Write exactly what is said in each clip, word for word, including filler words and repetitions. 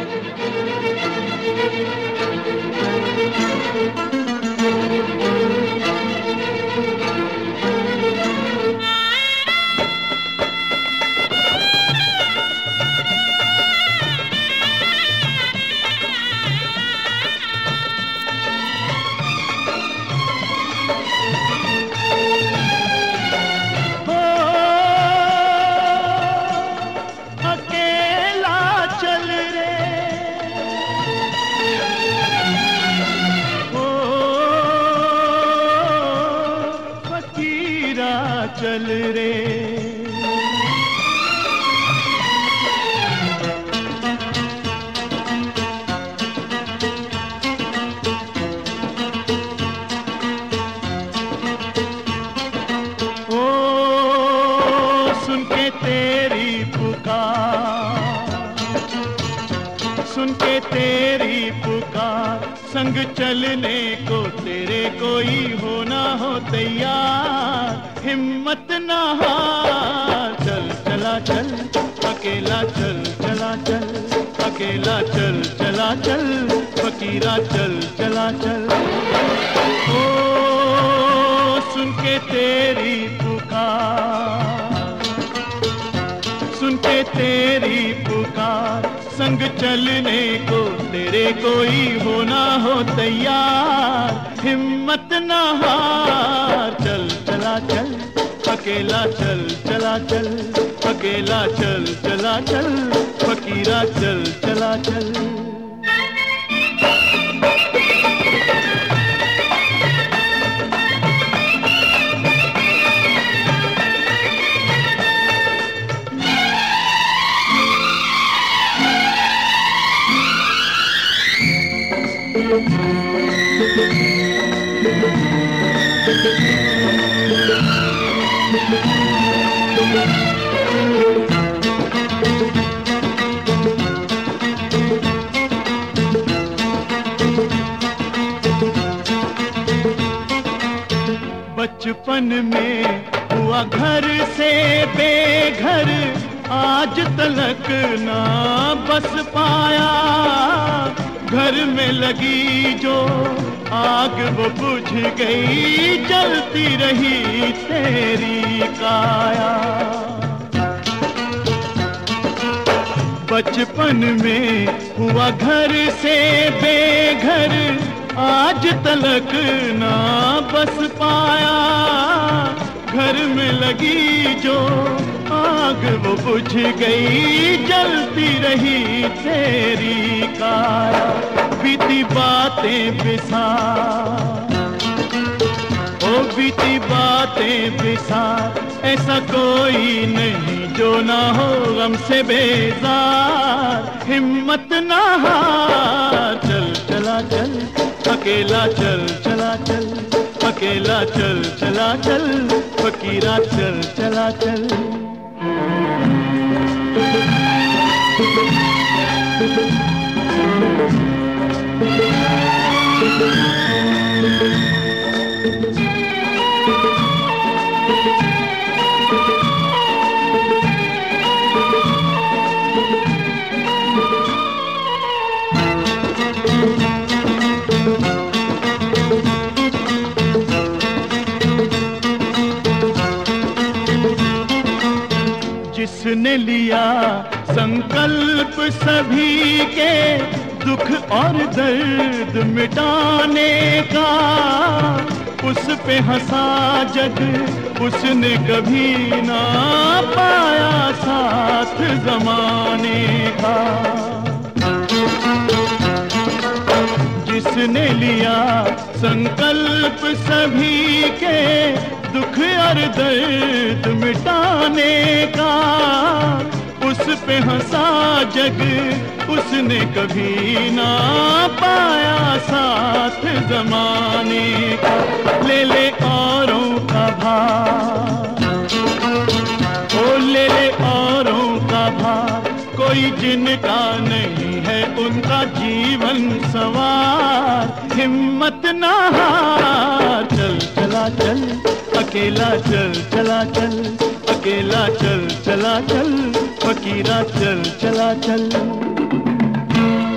चल रे ओ सुन के तेरी पुकार, सुन के तेरी पुकार, संग चलने को तेरे कोई हो ना हो तैयार, हिम्मत ना हार। चल चला चल अकेला, चल चला चल अकेला, चल चला चल फकीरा, चल चला चल। ओ सुन के तेरी पुकार, सुन के तेरी पुकार, संग चलने को तेरे कोई हो ना हो तैयार, हिम्मत ना हार। चल चला चल अकेला, चल चला चल अकेला, चल चला चल फकीरा, चल चला चल। बचपन में हुआ घर से बेघर, आज तलक ना बस पाया, घर में लगी जो आग वो बुझ गई, जलती रही तेरी काया। बचपन में हुआ घर से बेघर, आज तलक ना बस पाया, घर में लगी जो आग वो बुझ गई, जलती रही तेरी काया। बीती बातें बिसार, ओ बीती बातें बिसार, ऐसा कोई नहीं जो ना हो गम से बेजार, हिम्मत ना हार। चल चला चल अकेला, चल चला चल अकेला, चल चला चल फकीरा, चल चला चल। जिसने लिया संकल्प सभी के दुख और दर्द मिटाने का, उस पे हंसा जग उसने कभी ना पाया साथ जमाने का। जिसने लिया संकल्प सभी के दुख और दर्द मिटाने का, उस पे हंसा जग उसने कभी ना पाया साथ जमाने का। ले ले औरों का भार, ओ ले ले औरों का भार, कोई जिनका नहीं है उनका जीवन सवार, हिम्मत ना हार। चल चला चल अकेला, चल चला चल अकेला, चल चला चल फकीरा, चल चला चल।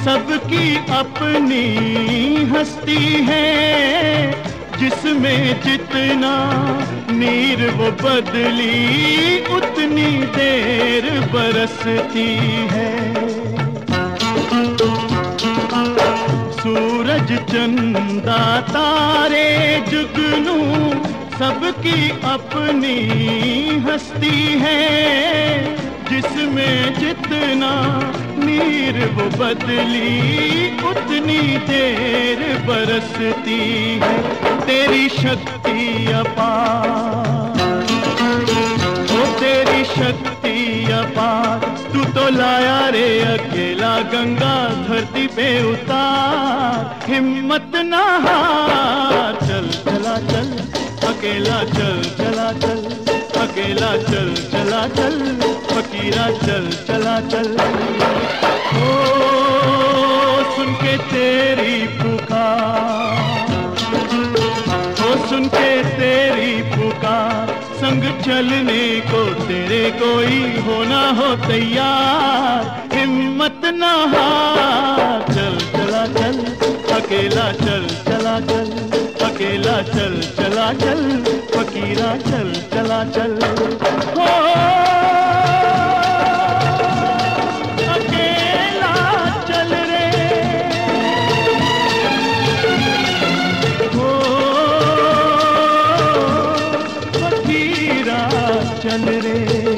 सबकी अपनी हस्ती है, जिसमें जितना नीर वो बदली उतनी देर बरसती है। सूरज चंदा तारे जुगनू सबकी अपनी हस्ती है, जिसमें जितना नीर वो बदली उतनी देर बरसती है। तेरी शक्ति अपार, ओ तेरी शक्ति अपार, तू तो लाया रे अकेला गंगा धरती पे उतार। हिम्मत ना हार, चल चला चल अकेला, चल चला चल अकेला, चल चला चल फकीरा, चल चला चल। ओ सुन के तेरी पुकार, ओ सुन के तेरी पुकार, संग चलने को तेरे कोई हो ना हो तैयार। हिम्मत ना हार, चल चला चल अकेला, चल चला चल अकेला, चल चला चल फकीरा, चल चला चल। हो अकेला चल रे, हो फकीरा चल रे।